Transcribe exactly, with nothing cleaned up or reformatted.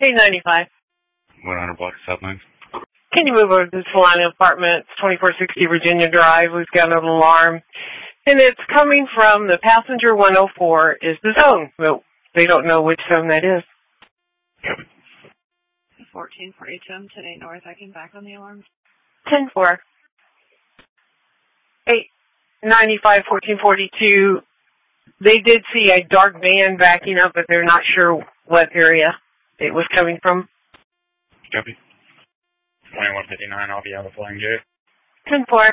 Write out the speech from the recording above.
eight ninety-five. one hundred block South Main. Can you move over to the Solana Apartments, twenty-four sixty Virginia Drive? We've got an alarm. And it's coming from the passenger one oh four is the zone. Well, they don't know which zone that is. Copy. fourteen for H M, ten eight North. I can back on the alarm. ten four. eight ninety-five, fourteen forty-two. They did see a dark van backing up, but they're not sure what area it was coming from. Copy. twenty-one fifty-nine, I'll be out of flying J. ten four.